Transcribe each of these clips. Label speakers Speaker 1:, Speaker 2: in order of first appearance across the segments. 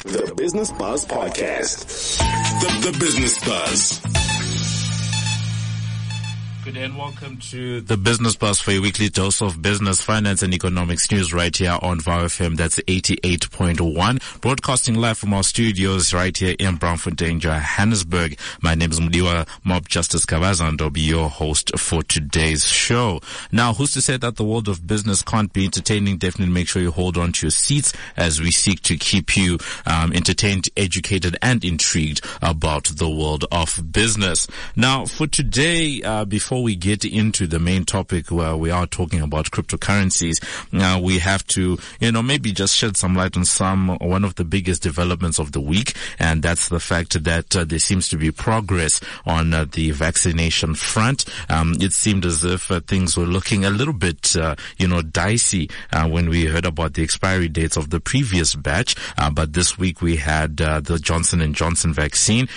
Speaker 1: The Business Buzz Podcast. The Business Buzz.
Speaker 2: Good day and welcome to the Business Buzz for your weekly dose of business, finance and economics news right here on VOW FM. That's 88.1. Broadcasting live from our studios right here in Braamfontein, Johannesburg. My name is Mudiwa Mob Justice Kavaza and I'll be your host for today's show. Now, who's to say that the world of business can't be entertaining? Definitely make sure you hold on to your seats as we seek to keep you entertained, educated and intrigued about the world of business. Now, for today, before we get into the main topic where we are talking about cryptocurrencies, we have to, maybe just shed some light on one of the biggest developments of the week, and that's the fact that there seems to be progress on the vaccination front. It seemed as if things were looking a little bit, dicey when we heard about the expiry dates of the previous batch. But this week we had the Johnson & Johnson vaccine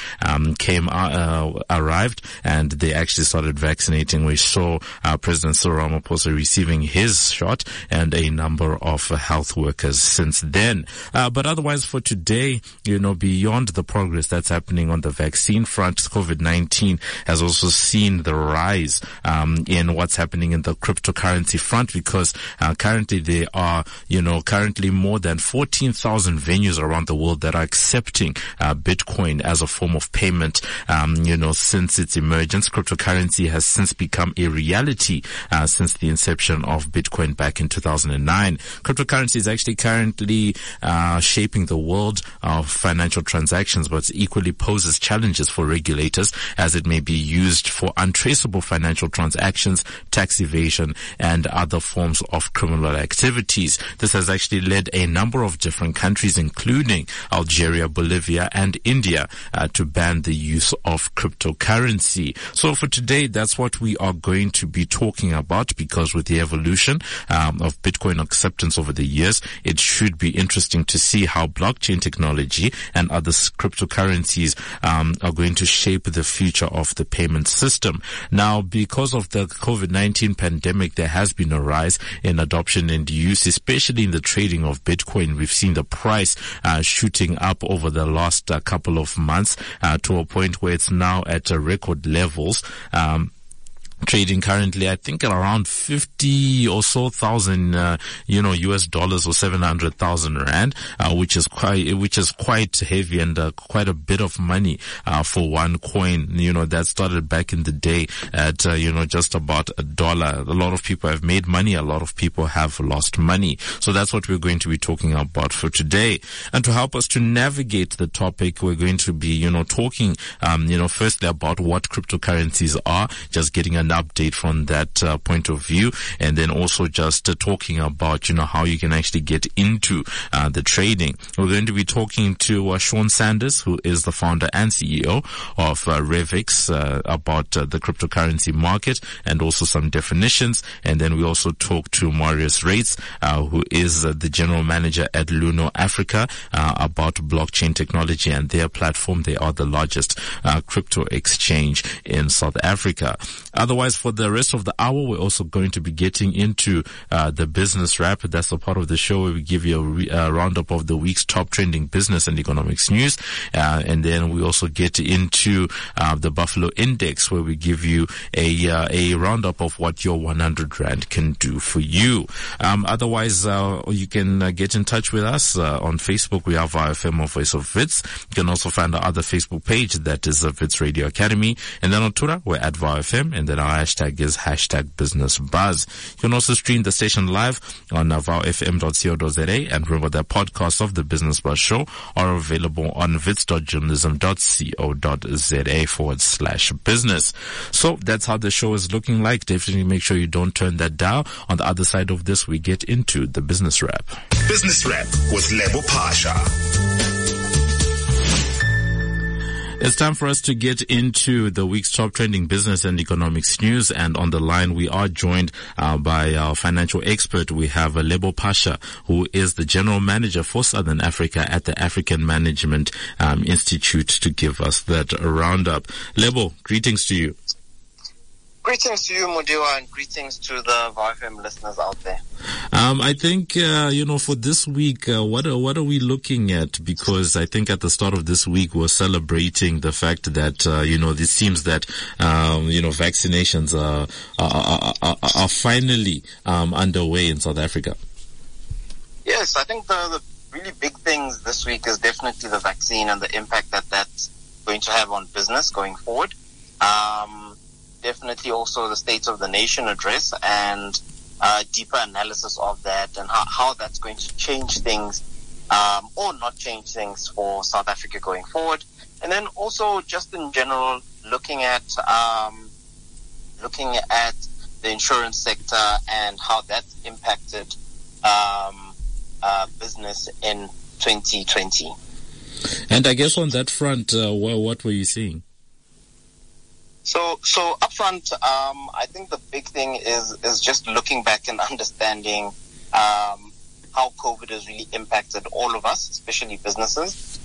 Speaker 2: arrived, and they actually started vaccinating. We saw President Cyril Ramaphosa receiving his shot and a number of health workers since then. But otherwise for today, beyond the progress that's happening on the vaccine front, COVID-19 has also seen the rise in what's happening in the cryptocurrency front, because currently there are, currently more than 14,000 venues around the world that are accepting Bitcoin as a form of payment. Since its emergence, cryptocurrency has since become a reality since the inception of Bitcoin back in 2009. Cryptocurrency is actually currently shaping the world of financial transactions, but equally poses challenges for regulators as it may be used for untraceable financial transactions, tax evasion, and other forms of criminal activities. This has actually led a number of different countries, including Algeria, Bolivia, and India, to ban the use of cryptocurrency. So for today, that's what we are going to be talking about, because with the evolution of Bitcoin acceptance over the years, it should be interesting to see how blockchain technology and other cryptocurrencies are going to shape the future of the payment system. Now, because of the COVID-19 pandemic, there has been a rise in adoption and use, especially in the trading of Bitcoin. We've seen the price shooting up over the last couple of months to a point where it's now at record levels. Trading currently, I think, at around 50 or so thousand, US dollars, or 700,000 rand, which is quite heavy and quite a bit of money for one coin. That started back in the day at just about $1. A lot of people have made money, a lot of people have lost money. So that's what we're going to be talking about for today. And to help us to navigate the topic, we're going to be talking firstly about what cryptocurrencies are, just getting an update from that point of view, and then also just talking about how you can actually get into the trading. We're going to be talking to Sean Sanders, who is the founder and CEO of Revix, about the cryptocurrency market and also some definitions. And then we also talk to Marius Reitz, who is the general manager at Luno Africa, about blockchain technology and their platform. They are the largest crypto exchange in South Africa. Otherwise, for the rest of the hour, we're also going to be getting into the business wrap. That's the part of the show where we give you a roundup of the week's top trending business and economics news. And then we also get into the Buffalo Index, where we give you a roundup of what your 100 Rand can do for you. Otherwise, you can get in touch with us on Facebook. We have our FM or Voice of Wits. You can also find our other Facebook page, that is Wits Radio Academy. And then on Twitter, we're at VOW FM, and then our hashtag is #BusinessBuzz. You can also stream the station live on vowfm.co.za, and remember that podcasts of the Business Buzz show are available on wits.journalism.co.za/business. So that's how the show is looking like. Definitely make sure you don't turn that dial. On the other side of this, we get into the business wrap.
Speaker 1: Business Wrap with Lebo Pasha.
Speaker 2: It's time for us to get into the week's top trending business and economics news. And on the line, we are joined by our financial expert. We have Lebo Pasha, who is the general manager for Southern Africa at the African Management Institute, to give us that roundup. Lebo, greetings to you.
Speaker 3: Greetings to you, Mudiwa, and greetings to the VFM listeners out there.
Speaker 2: I think, for this week, what are we looking at? Because I think at the start of this week, we're celebrating the fact that, this seems that, vaccinations are finally, underway in South Africa.
Speaker 3: Yes, I think the really big things this week is definitely the vaccine and the impact that that's going to have on business going forward. Definitely also the State of the Nation address and deeper analysis of that and how that's going to change things or not change things for South Africa going forward. And then also just in general looking at the insurance sector and how that's impacted business in 2020.
Speaker 2: And I guess on that front, what were you seeing?
Speaker 3: So up front, I think the big thing is just looking back and understanding how COVID has really impacted all of us, especially businesses.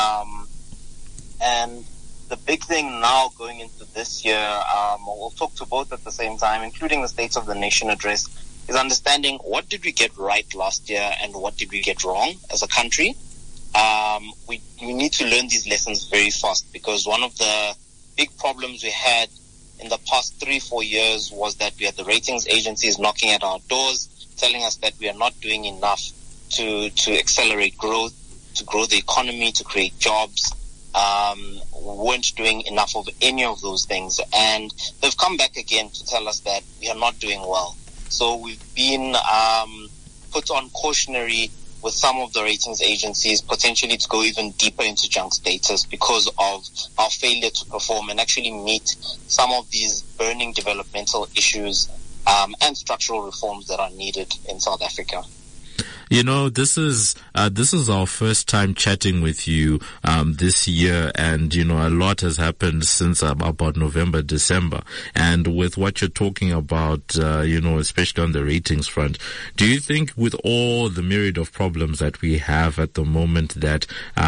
Speaker 3: And the big thing now going into this year, we'll talk to both at the same time, including the State of the Nation address, is understanding what did we get right last year and what did we get wrong as a country. We need to learn these lessons very fast, because one of the big problems we had in the past 3-4 years was that we had the ratings agencies knocking at our doors, telling us that we are not doing enough to accelerate growth, to grow the economy, to create jobs. We weren't doing enough of any of those things. And they've come back again to tell us that we are not doing well. So we've been put on cautionary with some of the ratings agencies, potentially to go even deeper into junk status because of our failure to perform and actually meet some of these burning developmental issues and structural reforms that are needed in South Africa.
Speaker 2: This is our first time chatting with you, this year. And, a lot has happened since about November, December. And with what you're talking about, especially on the ratings front, do you think with all the myriad of problems that we have at the moment that,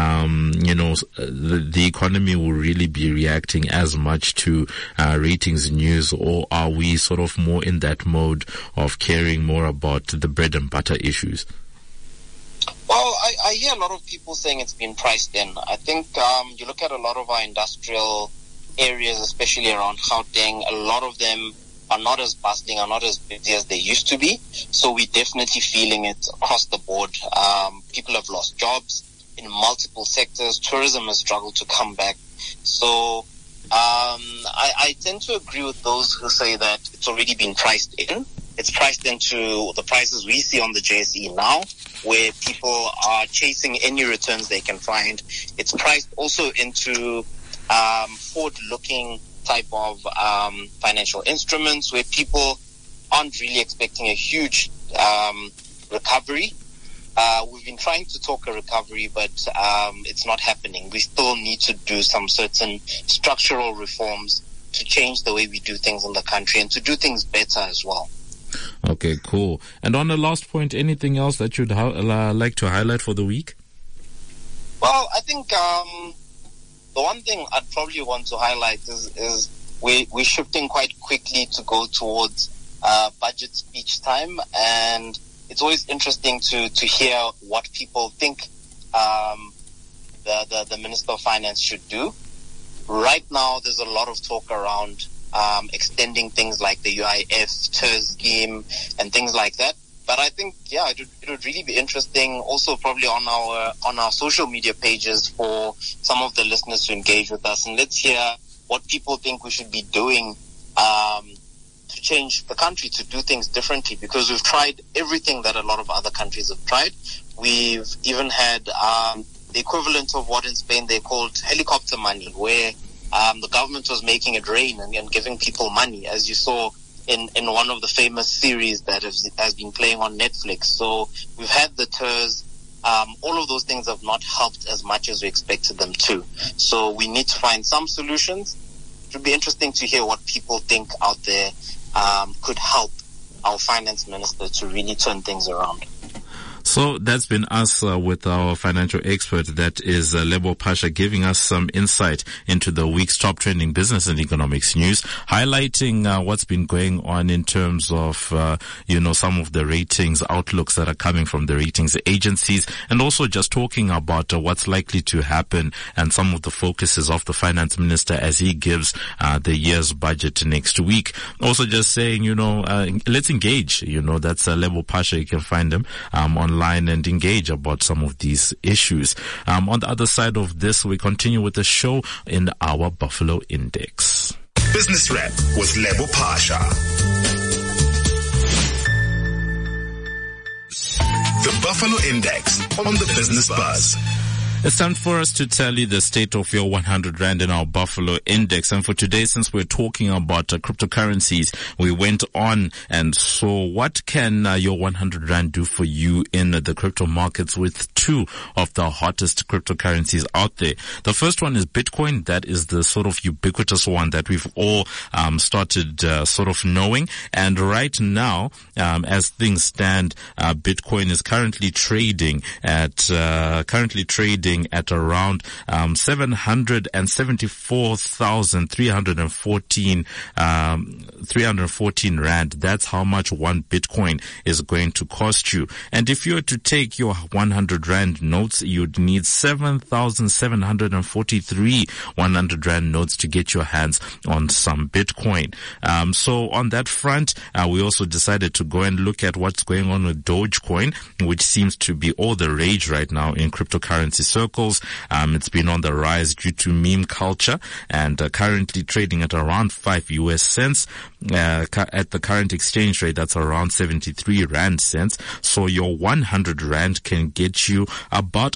Speaker 2: the economy will really be reacting as much to, ratings news, or are we sort of more in that mode of caring more about the bread and butter issues?
Speaker 3: Well, I hear a lot of people saying it's been priced in. I think you look at a lot of our industrial areas, especially around Gauteng, a lot of them are not as bustling, are not as busy as they used to be. So we're definitely feeling it across the board. People have lost jobs in multiple sectors. Tourism has struggled to come back. So I tend to agree with those who say that it's already been priced in. It's priced into the prices we see on the JSE now, where people are chasing any returns they can find. It's priced also into forward-looking type of financial instruments where people aren't really expecting a huge recovery. We've been trying to talk a recovery, but it's not happening. We still need to do some certain structural reforms to change the way we do things in the country and to do things better as well.
Speaker 2: Okay, cool. And on the last point, anything else that you'd like to highlight for the week?
Speaker 3: Well, I think the one thing I'd probably want to highlight is we're shifting quite quickly to go towards budget speech time, and it's always interesting to hear what people think the Minister of Finance should do. Right now, there's a lot of talk around extending things like the UIF, TERS scheme, and things like that. But I think, it would really be interesting also probably on our social media pages for some of the listeners to engage with us. And let's hear what people think we should be doing to change the country, to do things differently, because we've tried everything that a lot of other countries have tried. We've even had the equivalent of what in Spain they called helicopter money, where the government was making it rain and giving people money, as you saw in one of the famous series that has been playing on Netflix. So we've had the TERS. All of those things have not helped as much as we expected them to. So we need to find some solutions. It would be interesting to hear what people think out there could help our finance minister to really turn things around.
Speaker 2: So that's been us with our financial expert, that is Lebo Pasha, giving us some insight into the week's top trending business and economics news, highlighting what's been going on in terms of, some of the ratings outlooks that are coming from the ratings agencies, and also just talking about what's likely to happen and some of the focuses of the finance minister as he gives the year's budget next week. Also just saying, let's engage. That's Lebo Pasha. You can find him online and engage about some of these issues. On the other side of this, we continue with the show in our Buffalo Index.
Speaker 1: Business Wrap with Lebo Pasha. The Buffalo Index on the Business Buzz.
Speaker 2: It's time for us to tell you the state of your 100 Rand in our Buffalo Index. And for today, since we're talking about cryptocurrencies, we went on and saw what can your 100 Rand do for you in the crypto markets with two of the hottest cryptocurrencies out there. The first one is Bitcoin. That is the sort of ubiquitous one that we've all started sort of knowing. And right now, as things stand, Bitcoin is currently trading at around 774,314 Rand. That's how much one Bitcoin is going to cost you. And if you were to take your 100 Rand notes, you'd need 7,743 100 Rand notes to get your hands on some Bitcoin. So on that front, we also decided to go and look at what's going on with Dogecoin, which seems to be all the rage right now in cryptocurrency circles. It's been on the rise due to meme culture and currently trading at around 5 US cents. At the current exchange rate, that's around 73 Rand cents. So your 100 Rand can get you about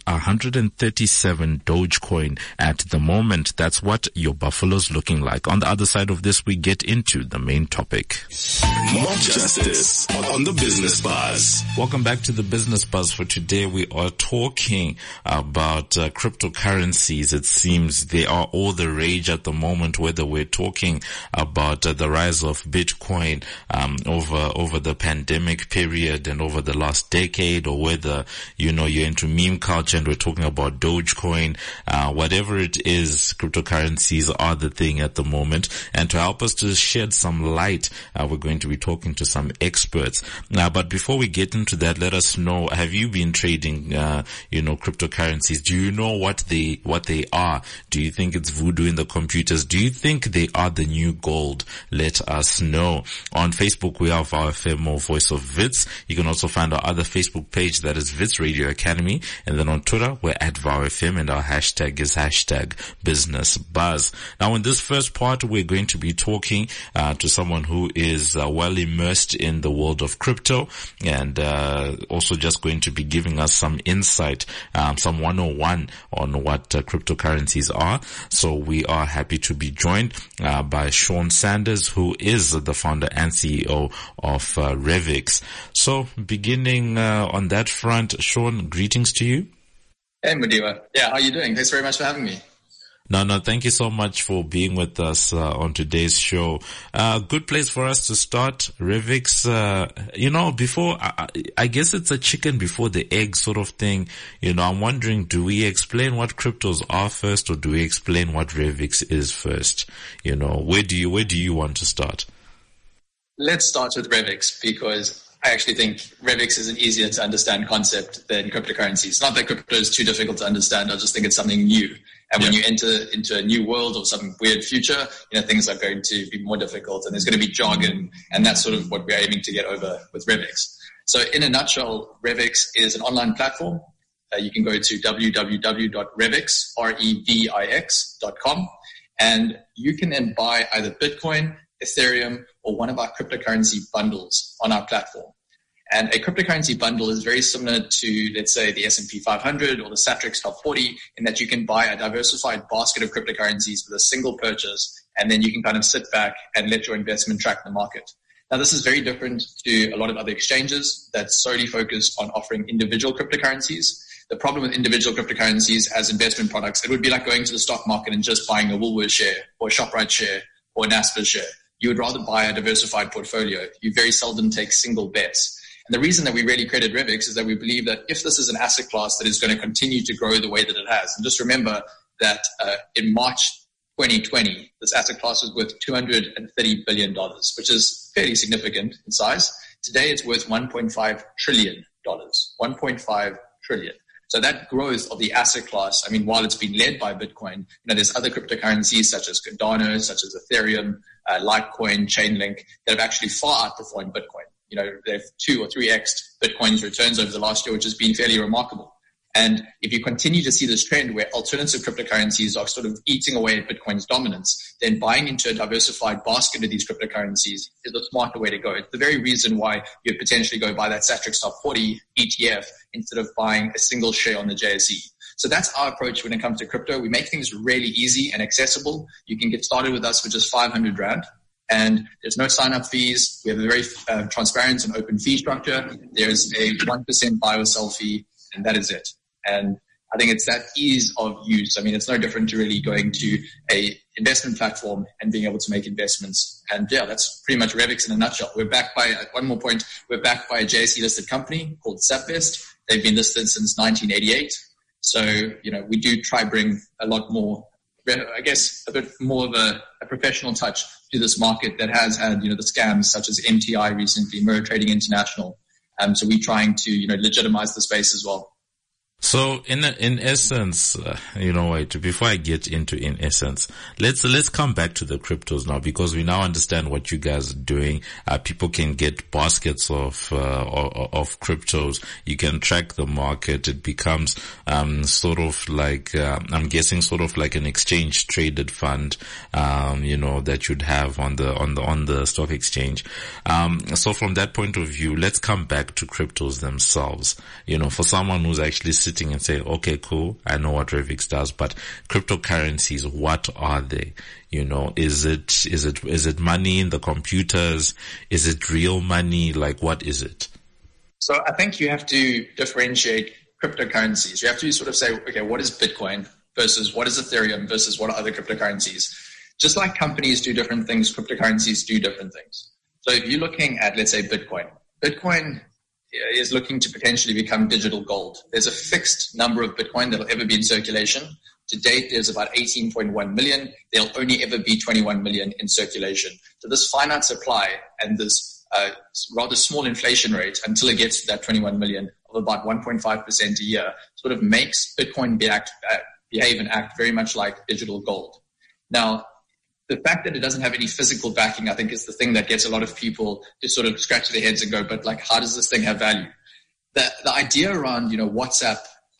Speaker 2: 137 Dogecoin at the moment. That's what your Buffalo's looking like. On the other side of this, we get into the main topic.
Speaker 1: Mob Justice on the Business Buzz.
Speaker 2: Welcome back to the Business Buzz. For today, we are talking about cryptocurrencies. It seems they are all the rage at the moment, whether we're talking about the rise of Bitcoin over the pandemic period and over the last decade, or whether you're into meme culture and we're talking about Dogecoin. Whatever it is, cryptocurrencies are the thing at the moment. And to help us to shed some light, we're going to be talking to some experts. But before we get into that, let us know, have you been trading cryptocurrencies? Do you know what they are? Do you think it's voodoo in the computers? Do you think they are the new gold? Let us know. On Facebook, we have our FM or Voice of Wits. You can also find our other Facebook page, that is Wits Radio Academy. And then on Twitter, we're at VowFM, and our hashtag is #BusinessBuzz. Now, in this first part, we're going to be talking to someone who is well immersed in the world of crypto, and also just going to be giving us some insight, some 101 on what cryptocurrencies are. So we are happy to be joined by Sean Sanders, who is the founder and CEO of Revix. So beginning on that front, Sean, greetings to you.
Speaker 4: Hey, Mudiwa. Yeah, how are you doing? Thanks very much for having me.
Speaker 2: No, thank you so much for being with us on today's show. Good place for us to start. Revix, before, I guess it's a chicken before the egg sort of thing. I'm wondering, do we explain what cryptos are first, or do we explain what Revix is first? Where do you want to start?
Speaker 4: Let's start with Revix, because I actually think Revix is an easier to understand concept than cryptocurrency. It's not that crypto is too difficult to understand. I just think it's something new. And when you enter into a new world or some weird future, things are going to be more difficult, and there's going to be jargon, and that's sort of what we're aiming to get over with Revix. So in a nutshell, Revix is an online platform. You can go to www.revix.com, and you can then buy either Bitcoin, Ethereum, or one of our cryptocurrency bundles on our platform. And a cryptocurrency bundle is very similar to, let's say, the S&P 500 or the Satrix Top 40, in that you can buy a diversified basket of cryptocurrencies with a single purchase, and then you can kind of sit back and let your investment track the market. Now, this is very different to a lot of other exchanges that's solely focused on offering individual cryptocurrencies. The problem with individual cryptocurrencies as investment products, it would be like going to the stock market and just buying a Woolworths share or a ShopRite share or a Naspers share. You would rather buy a diversified portfolio. You very seldom take single bets. And the reason that we really credit Revix is that we believe that if this is an asset class that is going to continue to grow the way that it has, and just remember that in March 2020, this asset class was worth $230 billion, which is fairly significant in size. Today, it's worth $1.5 trillion. 1.5 trillion. So that growth of the asset class, I mean, while it's been led by Bitcoin, there's other cryptocurrencies such as Cardano, such as Ethereum, Litecoin, Chainlink that have actually far outperformed Bitcoin. They've 2 or 3x Bitcoin's returns over the last year, which has been fairly remarkable. And if you continue to see this trend where alternative cryptocurrencies are sort of eating away at Bitcoin's dominance, then buying into a diversified basket of these cryptocurrencies is the smarter way to go. It's the very reason why you potentially go buy that Satrix Top 40 ETF instead of buying a single share on the JSE. So that's our approach when it comes to crypto. We make things really easy and accessible. You can get started with us for just 500 Rand. And there's no sign-up fees. We have a very transparent and open fee structure. There's a 1% buy or sell fee, and that is it. And I think it's that ease of use. I mean, it's no different to really going to a investment platform and being able to make investments. And yeah, that's pretty much Revix in a nutshell. We're backed by, one more point, we're backed by a JSE listed company called Sapvest. They've been listed since 1988. So, we do try bring a lot more, I guess, a bit more of a professional touch to this market that has had, the scams such as MTI recently, Mirror Trading International. So we're trying to, legitimize the space as well.
Speaker 2: So in essence, before I get into in essence, let's come back to the cryptos now, because we now understand what you guys are doing. People can get baskets of cryptos. You can track the market. It becomes, sort of like, I'm guessing sort of like an exchange traded fund, that you'd have on the stock exchange. So from that point of view, let's come back to cryptos themselves. For someone who's actually sitting and say, okay, cool, I know what Revix does, but cryptocurrencies, what are they? Is it money in the computers? Is it real money? Like, what is it?
Speaker 4: So I think you have to differentiate cryptocurrencies. You have to sort of say, okay, what is Bitcoin versus what is Ethereum versus what are other cryptocurrencies? Just like companies do different things, cryptocurrencies do different things. So if you're looking at, let's say, Bitcoin is looking to potentially become digital gold. There's a fixed number of Bitcoin that will ever be in circulation. To date, there's about 18.1 million. There'll only ever be 21 million in circulation. So this finite supply and this rather small inflation rate until it gets to that 21 million of about 1.5% a year sort of makes Bitcoin behave and act very much like digital gold. Now, the fact that it doesn't have any physical backing, I think, is the thing that gets a lot of people to sort of scratch their heads and go, but like, how does this thing have value? The idea around, WhatsApp,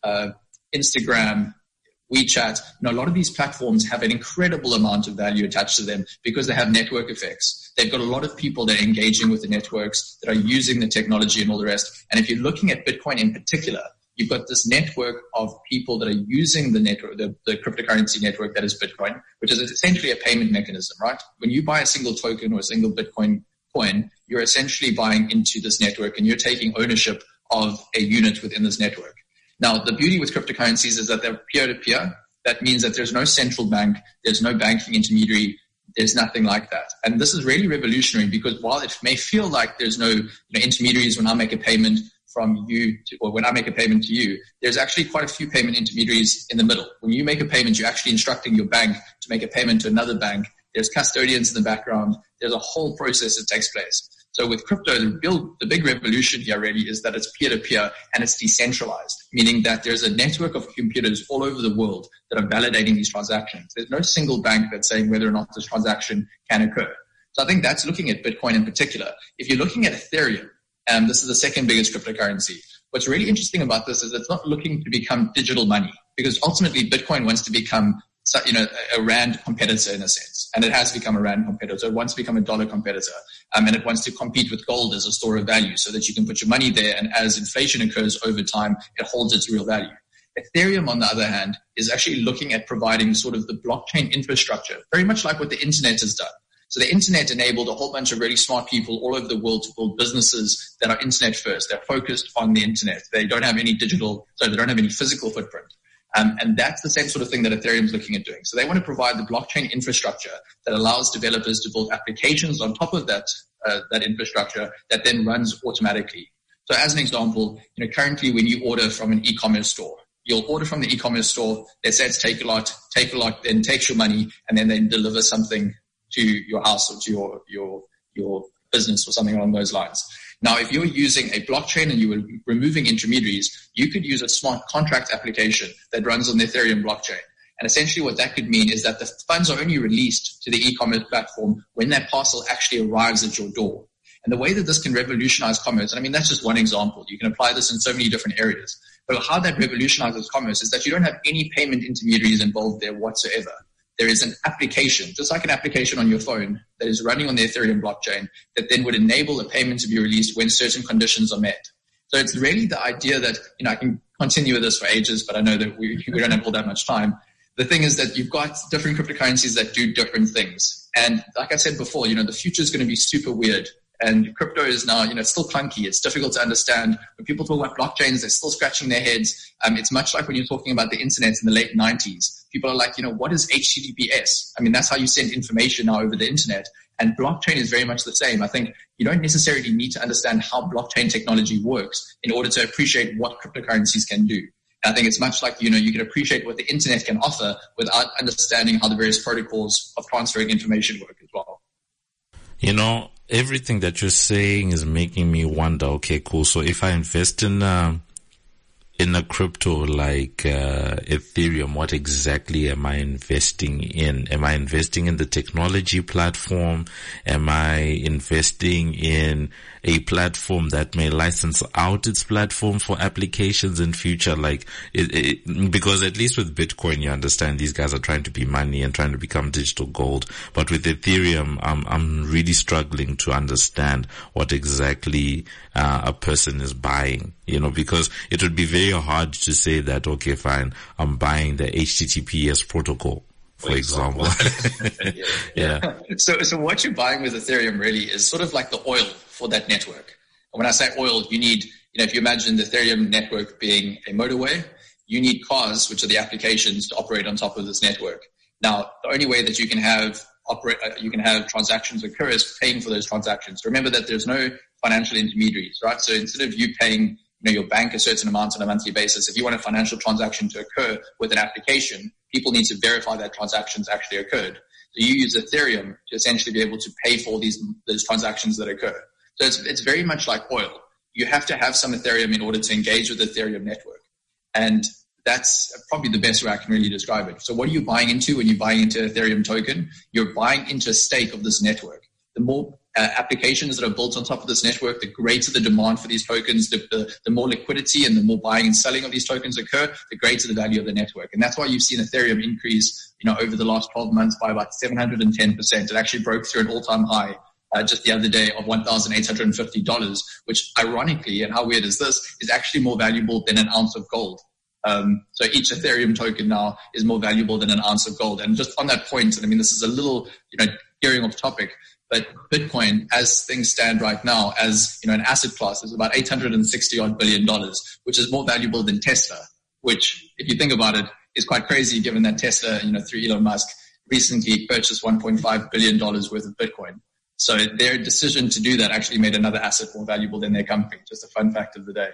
Speaker 4: Instagram, WeChat, a lot of these platforms have an incredible amount of value attached to them because they have network effects. They've got a lot of people that are engaging with the networks, that are using the technology and all the rest. And if you're looking at Bitcoin in particular, you've got this network of people that are using the network, the cryptocurrency network that is Bitcoin, which is essentially a payment mechanism, right? When you buy a single token or a single Bitcoin coin, you're essentially buying into this network and you're taking ownership of a unit within this network. Now, the beauty with cryptocurrencies is that they're peer-to-peer. That means that there's no central bank, there's no banking intermediary, there's nothing like that. And this is really revolutionary because while it may feel like there's no intermediaries when I make a payment from you or when I make a payment to you, there's actually quite a few payment intermediaries in the middle. When you make a payment, you're actually instructing your bank to make a payment to another bank. There's custodians in the background. There's a whole process that takes place. So with crypto, the big revolution here really is that it's peer-to-peer and it's decentralized, meaning that there's a network of computers all over the world that are validating these transactions. There's no single bank that's saying whether or not this transaction can occur. So I think that's looking at Bitcoin in particular. If you're looking at Ethereum, this is the second biggest cryptocurrency. What's really interesting about this is it's not looking to become digital money because ultimately Bitcoin wants to become a rand competitor in a sense. And it has become a rand competitor. It wants to become a dollar competitor. And it wants to compete with gold as a store of value so that you can put your money there. And as inflation occurs over time, it holds its real value. Ethereum, on the other hand, is actually looking at providing sort of the blockchain infrastructure, very much like what the internet has done. So the internet enabled a whole bunch of really smart people all over the world to build businesses that are internet first. They're focused on the internet. They don't have any they don't have any physical footprint. And that's the same sort of thing that Ethereum is looking at doing. So they want to provide the blockchain infrastructure that allows developers to build applications on top of that infrastructure that then runs automatically. So as an example, currently when you order from an e-commerce store, you'll order from the e-commerce store. They say it's take a lot, then takes your money, and then they deliver something to your house or to your business or something along those lines. Now, if you're using a blockchain and you were removing intermediaries, you could use a smart contract application that runs on the Ethereum blockchain. And essentially what that could mean is that the funds are only released to the e-commerce platform when that parcel actually arrives at your door. And the way that this can revolutionize commerce, and I mean, that's just one example. You can apply this in so many different areas. But how that revolutionizes commerce is that you don't have any payment intermediaries involved there whatsoever. There is an application, just like an application on your phone, that is running on the Ethereum blockchain that then would enable a payment to be released when certain conditions are met. So it's really the idea that, I can continue with this for ages, but I know that we don't have all that much time. The thing is that you've got different cryptocurrencies that do different things. And like I said before, the future is going to be super weird. And crypto is now, it's still clunky. It's difficult to understand. When people talk about blockchains, they're still scratching their heads. It's much like when you're talking about the internet in the late 90s. People are like, what is HTTPS? I mean, that's how you send information now over the internet. And blockchain is very much the same. I think you don't necessarily need to understand how blockchain technology works in order to appreciate what cryptocurrencies can do. And I think it's much like, you can appreciate what the internet can offer without understanding how the various protocols of transferring information work as well.
Speaker 2: Everything that you're saying is making me wonder, okay, cool. So if I invest in a crypto like Ethereum, what exactly am I investing in? Am I investing in the technology platform? Am I investing in a platform that may license out its platform for applications in future? Because at least with Bitcoin, you understand these guys are trying to be money and trying to become digital gold. But with Ethereum, I'm really struggling to understand what exactly a person is buying, because it would be very hard to say that, okay, fine, I'm buying the HTTPS protocol, for example. Yeah.
Speaker 4: So what you're buying with Ethereum really is sort of like the oil for that network. And when I say oil, you need, if you imagine the Ethereum network being a motorway, you need cars, which are the applications, to operate on top of this network. Now, the only way that you can have transactions occur is paying for those transactions. Remember that there's no financial intermediaries, right? So instead of you paying your bank a certain amount on a monthly basis, if you want a financial transaction to occur with an application, people need to verify that transactions actually occurred. So you use Ethereum to essentially be able to pay for those transactions that occur. So it's very much like oil. You have to have some Ethereum in order to engage with the Ethereum network. And that's probably the best way I can really describe it. So what are you buying into when you're buying into Ethereum token? You're buying into a stake of this network. The more applications that are built on top of this network, the greater the demand for these tokens, the more liquidity and the more buying and selling of these tokens occur, the greater the value of the network. And that's why you've seen Ethereum increase, over the last 12 months by about 710%. It actually broke through an all-time high just the other day of $1,850, which ironically, and how weird is this, is actually more valuable than an ounce of gold. So each Ethereum token now is more valuable than an ounce of gold. And just on that point, and I mean, this is a little, gearing off topic, but Bitcoin, as things stand right now, as an asset class, is about $860 billion, which is more valuable than Tesla, which, if you think about it, is quite crazy given that Tesla, through Elon Musk, recently purchased $1.5 billion worth of Bitcoin. So their decision to do that actually made another asset more valuable than their company. Just a fun fact of the day.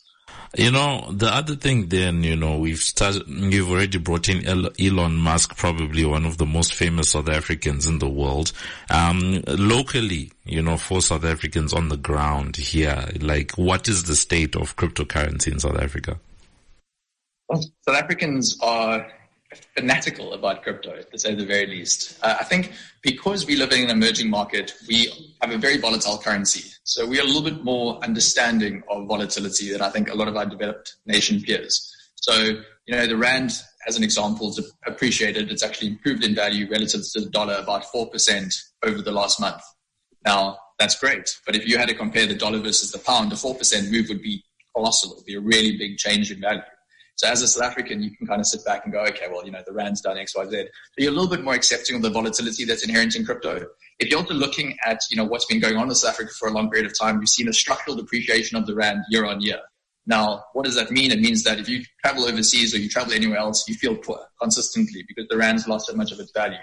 Speaker 2: The other thing then, you've already brought in Elon Musk, probably one of the most famous South Africans in the world. Locally, for South Africans on the ground here, what is the state of cryptocurrency in South Africa?
Speaker 4: Well, South Africans are fanatical about crypto, to say the very least. I think because we live in an emerging market, we have a very volatile currency. So we are a little bit more understanding of volatility than I think a lot of our developed nation peers. So, the Rand, as an example, is appreciated. It's actually improved in value relative to the dollar about 4% over the last month. Now, that's great. But if you had to compare the dollar versus the pound, a 4% move would be colossal. It would be a really big change in value. So as a South African, you can kind of sit back and go, okay, well, the Rand's done X, Y, Z. So you're a little bit more accepting of the volatility that's inherent in crypto. If you're also looking at, what's been going on in South Africa for a long period of time, you've seen a structural depreciation of the Rand year on year. Now, what does that mean? It means that if you travel overseas or you travel anywhere else, you feel poor consistently because the Rand's lost so much of its value.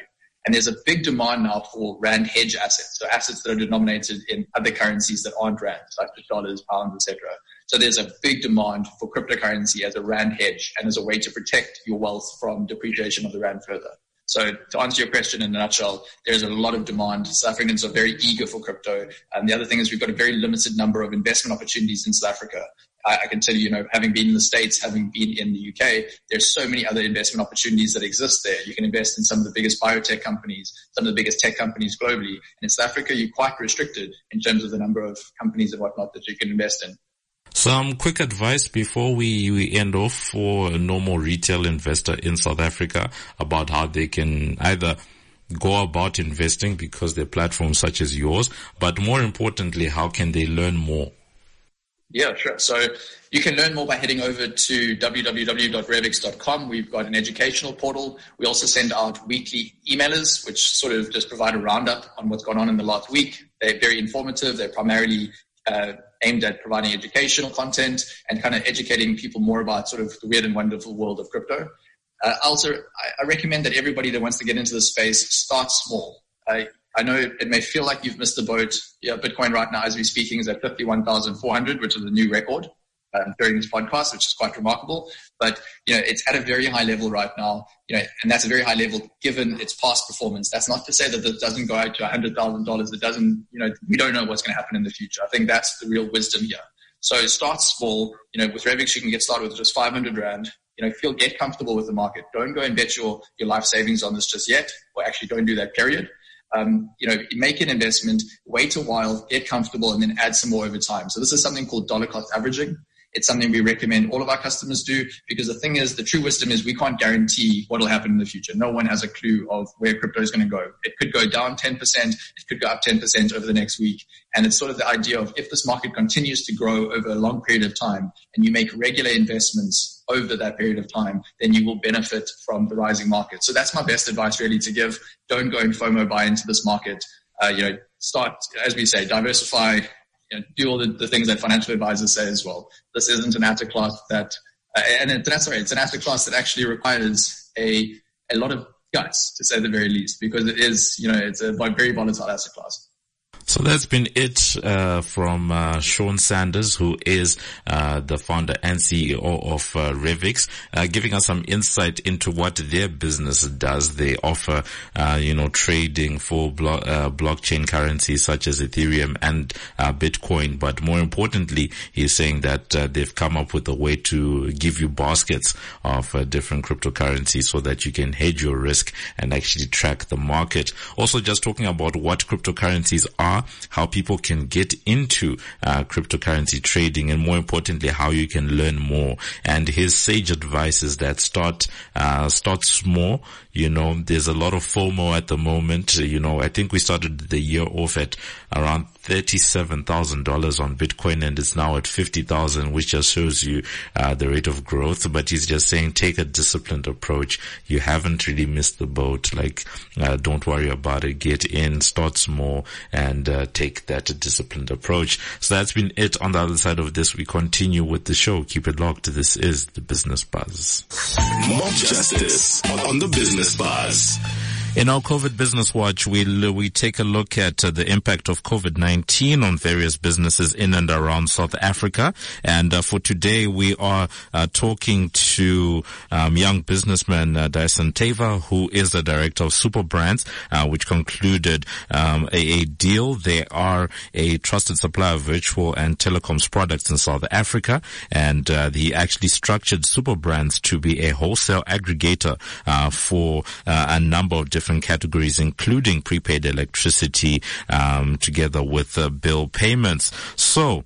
Speaker 4: And there's a big demand now for rand hedge assets, so assets that are denominated in other currencies that aren't rands, like dollars, pounds, etc. So there's a big demand for cryptocurrency as a rand hedge and as a way to protect your wealth from depreciation of the rand further. So to answer your question in a nutshell, there's a lot of demand. South Africans are very eager for crypto. And the other thing is we've got a very limited number of investment opportunities in South Africa. I can tell you, having been in the States, having been in the UK, there's so many other investment opportunities that exist there. You can invest in some of the biggest biotech companies, some of the biggest tech companies globally. And in South Africa, you're quite restricted in terms of the number of companies and whatnot that you can invest in.
Speaker 2: Some quick advice before we end off for a normal retail investor in South Africa about how they can either go about investing because they're platforms such as yours, but more importantly, how can they learn more?
Speaker 4: Yeah, sure. So you can learn more by heading over to www.revix.com. We've got an educational portal. We also send out weekly emailers, which sort of just provide a roundup on what's gone on in the last week. They're very informative. They're primarily aimed at providing educational content and kind of educating people more about sort of the weird and wonderful world of crypto. Also, I recommend that everybody that wants to get into the space start small. I know it may feel like you've missed the boat. Yeah, Bitcoin right now, as we're speaking, is at 51,400, which is a new record during this podcast, which is quite remarkable. But, it's at a very high level right now, and that's a very high level given its past performance. That's not to say that it doesn't go out to $100,000. It doesn't, we don't know what's going to happen in the future. I think that's the real wisdom here. So start small. With Revix, you can get started with just 500 Rand. Get comfortable with the market. Don't go and bet your life savings on this just yet, or actually don't do that, period. Make an investment, wait a while, get comfortable, and then add some more over time. So this is something called dollar cost averaging. It's something we recommend all of our customers do because the thing is, the true wisdom is we can't guarantee what will happen in the future. No one has a clue of where crypto is going to go. It could go down 10%. It could go up 10% over the next week. And it's sort of the idea of if this market continues to grow over a long period of time and you make regular investments over that period of time, then you will benefit from the rising market. So that's my best advice really to give. Don't go and FOMO buy into this market. Start, as we say, diversify, do all the things that financial advisors say as well. This isn't an asset class it's an asset class that actually requires a lot of guts, to say the very least, because it is, it's a very volatile asset class.
Speaker 2: So that's been it from Sean Sanders, who is the founder and CEO of Revix, giving us some insight into what their business does. They offer, trading for blockchain currencies such as Ethereum and Bitcoin. But more importantly, he's saying that they've come up with a way to give you baskets of different cryptocurrencies so that you can hedge your risk and actually track the market. Also, just talking about what cryptocurrencies are, how people can get into cryptocurrency trading, and more importantly, how you can learn more. And his sage advice is that start small. There's a lot of FOMO at the moment. I think we started the year off at around $37,000 on Bitcoin, and it's now at 50,000, which just shows you the rate of growth. But he's just saying, take a disciplined approach. You haven't really missed the boat. Don't worry about it. Get in, start small, and take that disciplined approach. So that's been it. On the other side of this, we continue with the show. Keep it locked. This is the Business Buzz.
Speaker 1: Mob Justice on the Business Buzz.
Speaker 2: In our COVID Business Watch, we take a look at the impact of COVID-19 on various businesses in and around South Africa. And for today, we are talking to young businessman Dyson Tava, who is the director of Super Brands, which concluded a deal. They are a trusted supplier of virtual and telecoms products in South Africa, and he actually structured Super Brands to be a wholesale aggregator for a number of different categories, including prepaid electricity, together with bill payments. So,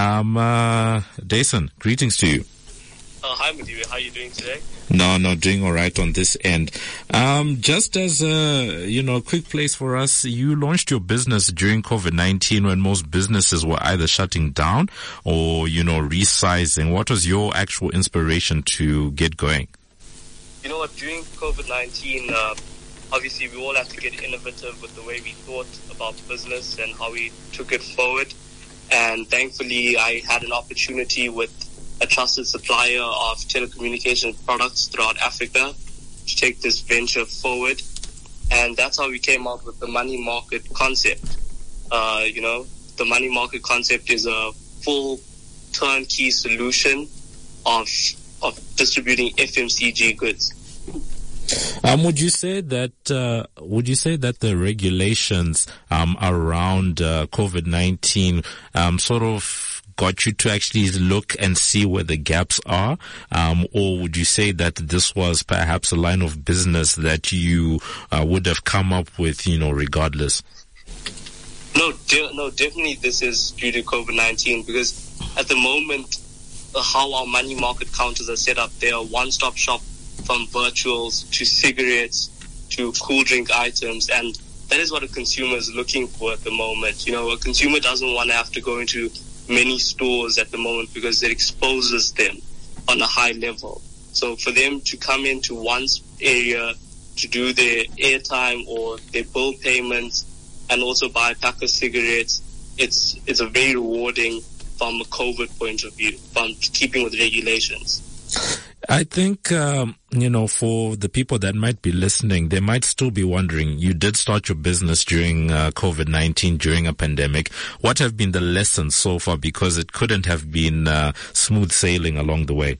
Speaker 2: Dyson, greetings to you.
Speaker 5: Hi, Madiwe. How are you doing today?
Speaker 2: No, doing all right on this end. Just as a quick place for us, you launched your business during COVID-19 when most businesses were either shutting down or resizing. What was your actual inspiration to get going?
Speaker 5: You know what? During COVID-19. Obviously, we all have to get innovative with the way we thought about business and how we took it forward. And thankfully, I had an opportunity with a trusted supplier of telecommunication products throughout Africa to take this venture forward. And that's how we came out with the money market concept. The money market concept is a full turnkey solution of distributing FMCG goods.
Speaker 2: Would you say that the regulations around COVID-19 sort of got you to actually look and see where the gaps are, or would you say that this was perhaps a line of business that you would have come up with, regardless?
Speaker 5: No, definitely this is due to COVID-19, because at the moment, how our money market counters are set up, they are one-stop shop from virtuals to cigarettes to cool drink items, and that is what a consumer is looking for at the moment. A consumer doesn't want to have to go into many stores at the moment because it exposes them on a high level. So for them to come into one area to do their airtime or their bill payments and also buy a pack of cigarettes, it's a very rewarding from a COVID point of view, from keeping with regulations.
Speaker 2: I think, for the people that might be listening, they might still be wondering, you did start your business during COVID-19, during a pandemic. What have been the lessons so far? Because it couldn't have been smooth sailing along the way.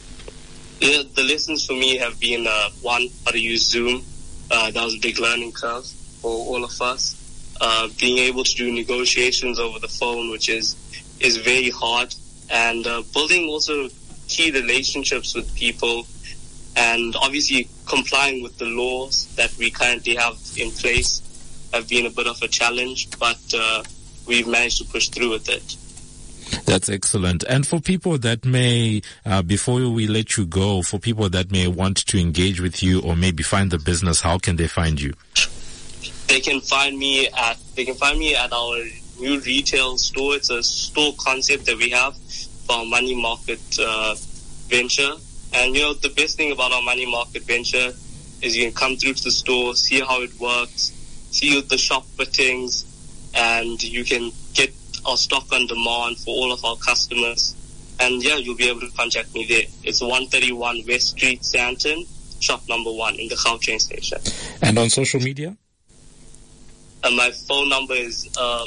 Speaker 5: Yeah, the lessons for me have been, one, how to use Zoom. That was a big learning curve for all of us. Being able to do negotiations over the phone, which is very hard. And building also key relationships with people, and obviously complying with the laws that we currently have in place have been a bit of a challenge, but we've managed to push through with it.
Speaker 2: That's excellent. And for people that may, before we let you go, for people that may want to engage with you or maybe find the business, how can they find you?
Speaker 5: They can find me at our new retail store. It's a store concept that we have for our money market venture. And the best thing about our money market venture is you can come through to the store, see how it works, see the shop fittings, and you can get our stock on demand for all of our customers. And you'll be able to contact me there. It's 131 West Street, Sandton, shop number 1 in the Gautrain station.
Speaker 2: And on social media?
Speaker 5: My phone number is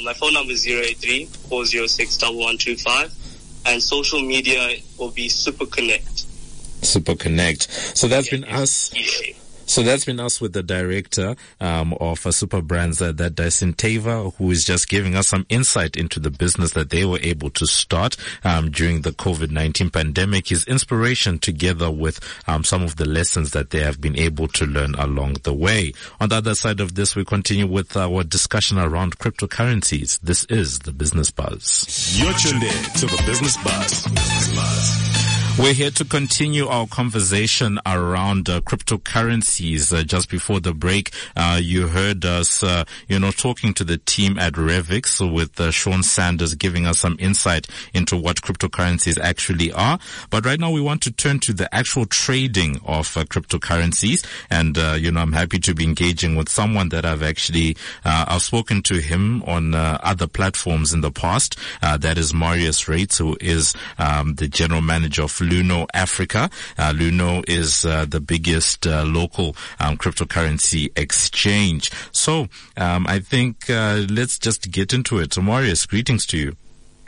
Speaker 5: 083-406-1125, and social media will be Super Connect.
Speaker 2: Super Connect. So that's been us.
Speaker 5: Yeah.
Speaker 2: So that's been us with the director of Super Brands, that Dyson Tava, who is just giving us some insight into the business that they were able to start during the COVID-19 pandemic, his inspiration together with some of the lessons that they have been able to learn along the way. On the other side of this, we continue with our discussion around cryptocurrencies. This is the Business Buzz.
Speaker 1: You're tuned in to the Business Buzz.
Speaker 2: We're here to continue our conversation around cryptocurrencies. Just before the break, you heard us, talking to the team at Revix with Sean Sanders giving us some insight into what cryptocurrencies actually are. But right now we want to turn to the actual trading of cryptocurrencies. And, I'm happy to be engaging with someone that I've spoken to him on other platforms in the past. That is Marius Rates, who is the general manager of Luno Africa. Luno is the biggest local cryptocurrency exchange. So I think let's just get into it. So Marius, greetings to you.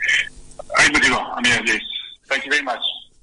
Speaker 6: Hi, Madiba. I'm here, yes. Thank you very much.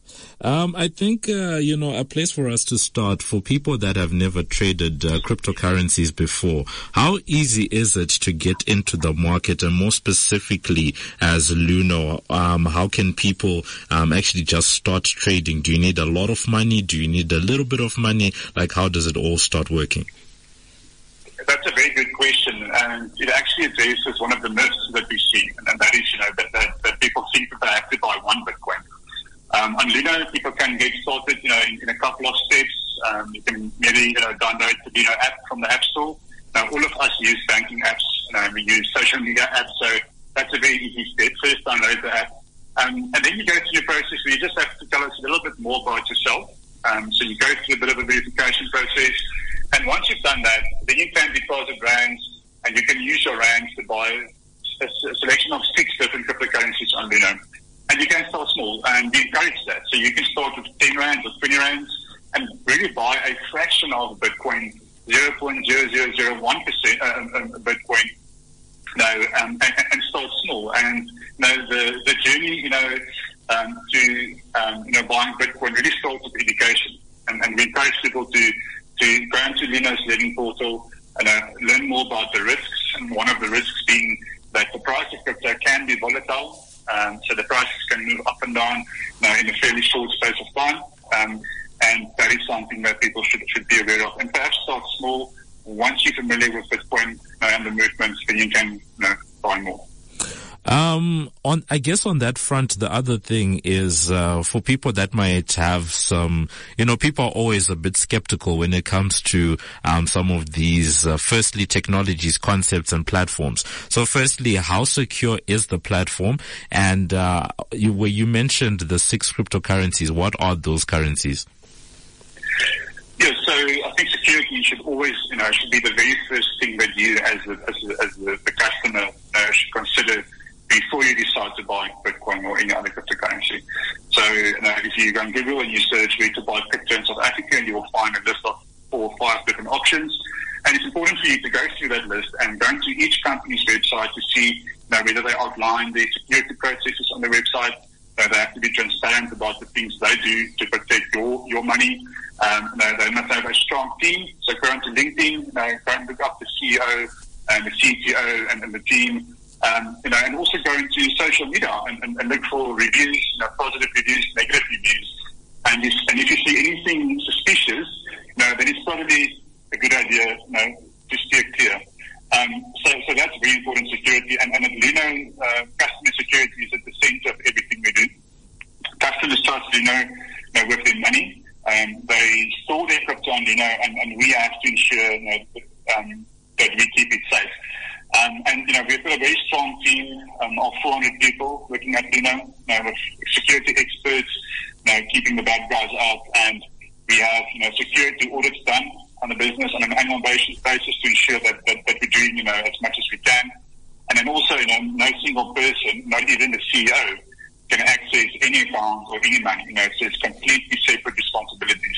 Speaker 2: I think, a place for us to start for people that have never traded cryptocurrencies before. How easy is it to get into the market, and more specifically as Luno, how can people actually just start trading? Do you need a lot of money? Do you need a little bit of money? Like, how does it all start working?
Speaker 6: That's a very good question, and it actually addresses one of the myths that we see, and that is, that people think that they have to buy one Bitcoin. On Luno, people can get started, in a couple of steps. You can maybe, download the Luno app from the App Store. Now, all of us use banking apps. We use social media apps, so that's a very easy step. First, download the app. And then you go through your process where you just have to tell us a little bit more about yourself. So you go through a bit of a verification process. And once you've done that, then you can deposit rands, and you can use your rands to buy a selection of 6 different cryptocurrencies on Luno. And you can start small, and we encourage that. So you can start with 10 rands or 20 rands and really buy a fraction of Bitcoin 0.0001% Bitcoin, and start small. And the journey, to buying Bitcoin really starts with education, and we encourage people to go into Luno's lending portal and learn more about the risks. And one of the risks being that the price of crypto can be volatile, so the prices can move up and down in a fairly short space of time. And that is something that people should be aware of. And perhaps start small. Once you're familiar with Bitcoin and the movements, then you can buy more.
Speaker 2: I guess on that front, the other thing is, for people that might have some, people are always a bit skeptical when it comes to, some of these, firstly, technologies, concepts and platforms. So firstly, how secure is the platform? And, you mentioned the 6 cryptocurrencies. What are those currencies?
Speaker 6: Yeah, so I think security should always, should be the very first thing that you as the customer should consider before you decide to buy Bitcoin or any other cryptocurrency. So, if you go on Google and you search where to buy crypto in South Africa, you will find a list of 4 or 5 different options. And it's important for you to go through that list and go into each company's website to see whether they outline their security processes on their website. They have to be transparent about the things they do to protect your money. They must have a strong team. So go into LinkedIn, go and look up the CEO and the CTO and the team. And also go into social media and look for reviews, positive reviews, negative reviews. And if you see anything suspicious, then it's probably a good idea, to steer clear. So that's very important, security. And at Luno, customer security is at the center of everything we do. Customers trust Luno with their money. They store their crypto on Luno, and we have to ensure that we keep it safe. And we've got a very strong team of 400 people working at Luno, with security experts, keeping the bad guys out, and we have security audits done on the business on an annual basis to ensure that we're doing as much as we can. And then also no single person, not even the CEO, can access any account or any money. So it's completely separate responsibilities.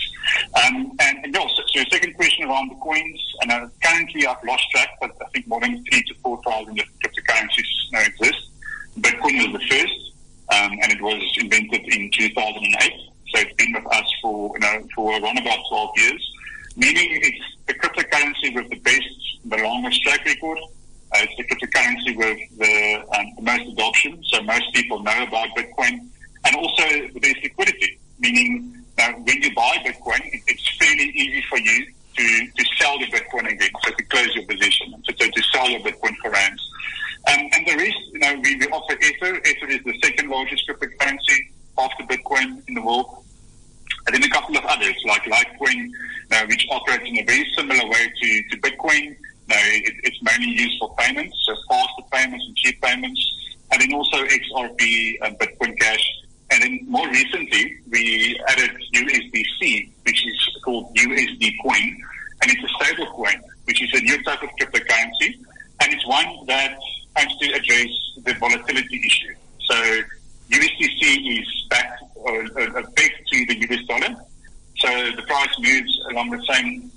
Speaker 6: So the second question around the coins, and currently I've lost track, but I think more than 3,000 to 4,000 cryptocurrencies now exist. Bitcoin was the first, and it was invented in 2008. So it's been with us for around about 12 years, meaning it's the cryptocurrency with the longest track record. It's the cryptocurrency with the most adoption, so most people know about Bitcoin. And also there's liquidity, meaning when you buy Bitcoin, it's fairly easy for you to sell your Bitcoin again, so to close your position, so to sell your Bitcoin for rands. And the rest, we offer Ether. Ether is the second largest cryptocurrency after Bitcoin in the world. And then a couple of others, like Litecoin, which operates in a very similar way to Bitcoin. It's mainly used for payments, so faster payments and cheap payments. And then also XRP and Bitcoin Cash. And then more recently, we added USDC, which is called USD Coin. And it's a stable coin, which is a new type of cryptocurrency. And it's one that aims to address the volatility issue. So USDC is backed or pegged to the US dollar. So the price moves along the same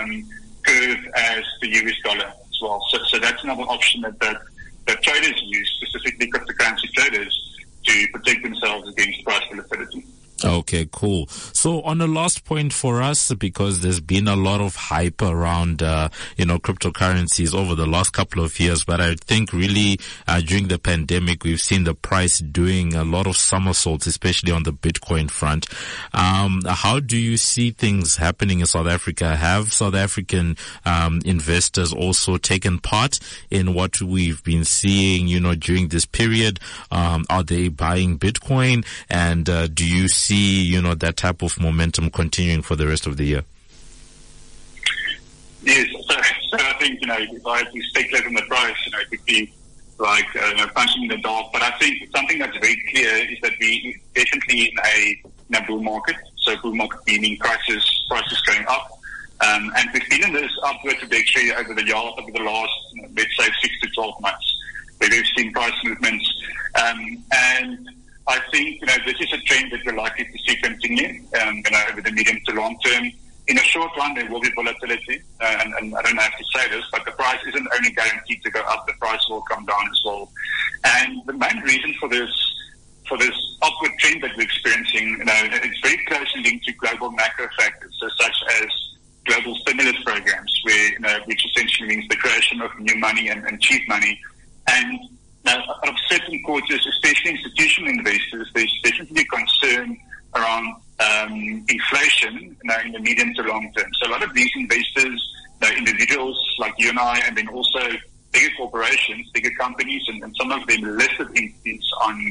Speaker 6: curve as the US dollar as well. So that's another option that traders use, specifically cryptocurrency traders, to protect themselves against price volatility.
Speaker 2: Okay, cool. So on the last point for us, because there's been a lot of hype around, cryptocurrencies over the last couple of years, but I think really, during the pandemic, we've seen the price doing a lot of somersaults, especially on the Bitcoin front. How do you see things happening in South Africa? Have South African, investors also taken part in what we've been seeing, during this period? Are they buying Bitcoin? And, do you see, that type of momentum continuing for the rest of the year?
Speaker 6: Yes, so I think, if I had to speculate on the price, it would be like punching in the dark. But I think something that's very clear is that we definitely in a bull market. So bull market meaning prices going up. And we've been in this upward trajectory over the last, let's say, 6 to 12 months, where we've seen price movements. And I think, this is a trend that we're likely to see continue, over the medium to long term. in a short run, there will be volatility, and I don't have to say this, but the price isn't only guaranteed to go up, the price will come down as well. And the main reason for this upward trend that we're experiencing, it's very closely linked to global macro factors, so such as global stimulus programs, which essentially means the creation of new money and cheap money. And of certain quarters, especially institutional investors, there's definitely concern around inflation in the medium to long term. So a lot of these investors, individuals like you and I, and then also bigger corporations, bigger companies, and some of them listed entities on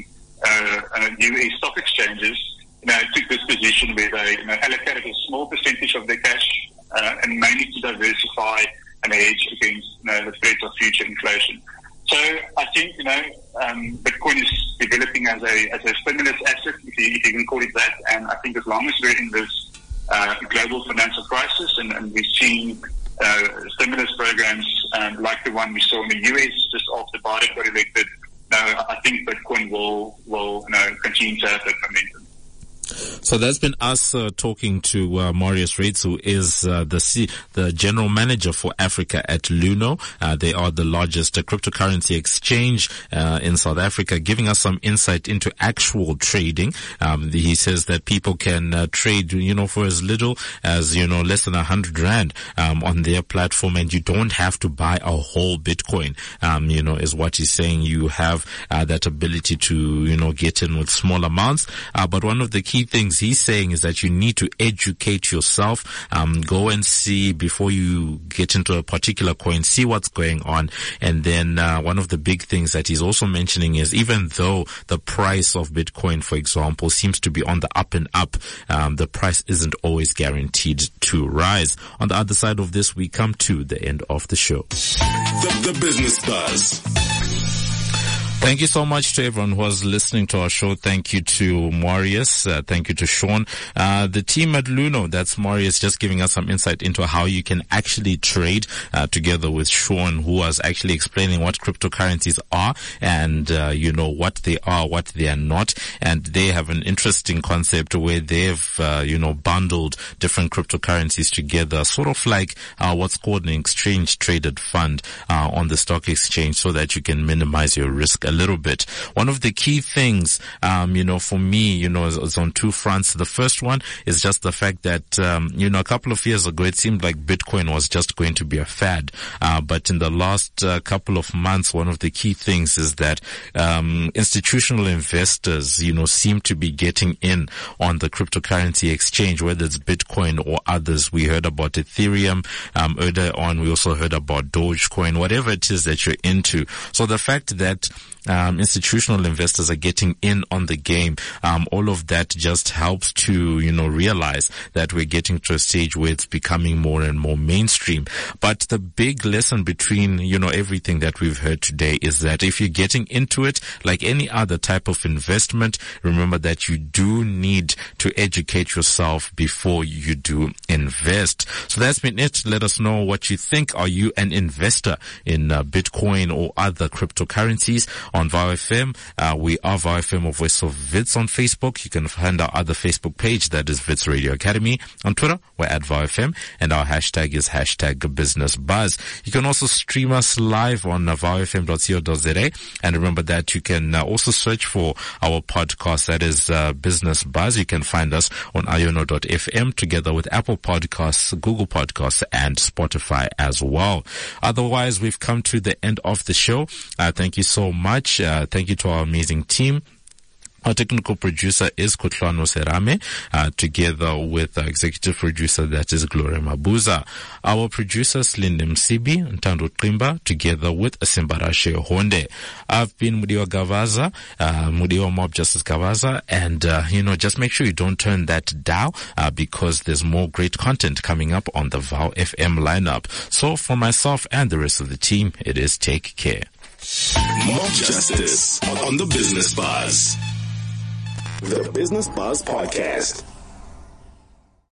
Speaker 6: US stock exchanges, took this position where they allocated a small percentage of their cash and mainly to diversify and hedge against the threat of future inflation. So I think Bitcoin is developing as a stimulus asset, if you can call it that. And I think as long as we're in this global financial crisis and we're seeing stimulus programs like the one we saw in the US just after Biden got elected, I think Bitcoin will continue to have that momentum.
Speaker 2: So that's been us talking to Marius Reitz, who is the general manager for Africa at Luno. They are the largest cryptocurrency exchange in South Africa, giving us some insight into actual trading. He says that people can trade, for as little as, less than 100 Rand on their platform, and you don't have to buy a whole Bitcoin, is what he's saying. You have that ability to, get in with small amounts. But one of the key things he's saying is that you need to educate yourself, go and see before you get into a particular coin, see what's going on. And then one of the big things that he's also mentioning is even though the price of Bitcoin, for example, seems to be on the up and up, the price isn't always guaranteed to rise. On the other side of this, we come to the end of the show.
Speaker 1: The Business Buzz.
Speaker 2: Thank you so much to everyone who was listening to our show. Thank you to Marius. Thank you to Sean. The team at Luno, that's Marius, just giving us some insight into how you can actually trade, together with Sean, who was actually explaining what cryptocurrencies are and, what they are, what they are not. And they have an interesting concept where they've, bundled different cryptocurrencies together, sort of like, what's called an exchange traded fund, on the stock exchange so that you can minimize your risk a little bit. One of the key things, for me, is on two fronts. The first one is just the fact that, a couple of years ago, it seemed like Bitcoin was just going to be a fad. But in the last couple of months, one of the key things is that, institutional investors, seem to be getting in on the cryptocurrency exchange, whether it's Bitcoin or others. We heard about Ethereum, earlier on. We also heard about Dogecoin, whatever it is that you're into. So the fact that institutional investors are getting in on the game, all of that just helps to, realize that we're getting to a stage where it's becoming more and more mainstream. But the big lesson between, everything that we've heard today is that if you're getting into it, like any other type of investment, remember that you do need to educate yourself before you do invest. So that's been it. Let us know what you think. Are you an investor in Bitcoin or other cryptocurrencies? On VOW FM, we are VOW FM, a voice of Wits on Facebook. You can find our other Facebook page, that is Wits Radio Academy. On Twitter, we're at VOW FM, and our hashtag is #BusinessBuzz. You can also stream us live on vowfm.co.za, and remember that you can also search for our podcast, that is Business Buzz. You can find us on iono.fm together with Apple Podcasts, Google Podcasts, and Spotify as well. Otherwise, we've come to the end of the show. Thank you so much. Thank you to our amazing team. Our technical producer is Kutlwano Serame, together with our executive producer, that is Gloria Mabuza. Our producers, Linda Msibi and Tando Trimba, together with Simbarashe Honde. I've been Mudiwa Gavaza, Mudiwa Mob Justice Gavaza, and, just make sure you don't turn that dial, because there's more great content coming up on the VOW FM lineup. So for myself and the rest of the team, it is take care.
Speaker 1: Mob Justice on the Business Buzz. The Business Buzz Podcast.